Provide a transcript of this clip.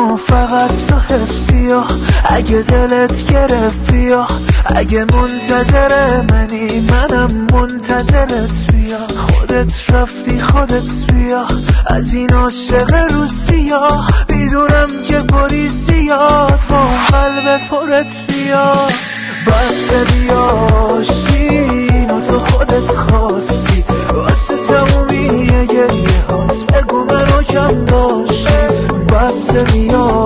منو فقط تو حفظی ها، اگه دلت گرفت بیا، اگه منتظر منی منم منتظرت بیا، خودت رفتی خودت بیا، از این عاشق روسیا میدونم که پلیسیات با اون قلب پرت بیا. بس بیا آشین و تو خودت خواستی، واسه تمومی گریه هات بگو منو کم داشتی. بس بیا